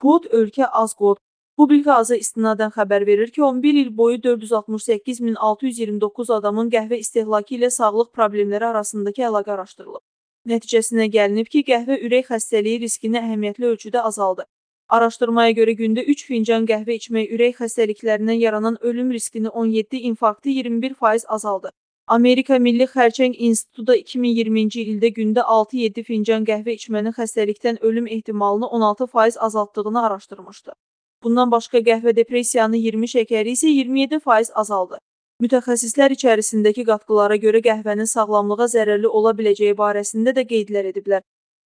Qod ölkə az qod. Publika azı istinadən xəbər verir ki, 11 il boyu 468.629 adamın qəhvə istehlakı ilə sağlıq problemləri arasındakı əlaqə araşdırılıb. Nəticəsinə gəlinib ki, qəhvə ürək xəstəliyi riskini əhəmiyyətli ölçüdə azaldır. Araşdırmaya görə gündə 3 fincan qəhvə içmək ürək xəstəliklərindən yaranan ölüm riskini 17, infarktı 21% azaldır. Amerika Milli Xərçəng İnstitutu da 2020-ci ildə gündə 6-7 fincan qəhvə içmənin xəstəlikdən ölüm ehtimalını 16% azaltdığını araşdırmışdı. Bundan başqa qəhvə depressiyanı 20, şəkəri isə 27% azaldı. Mütəxəssislər içərisindəki qatqılara görə qəhvənin sağlamlığa zərərli ola biləcəyi barəsində də qeydlər ediblər.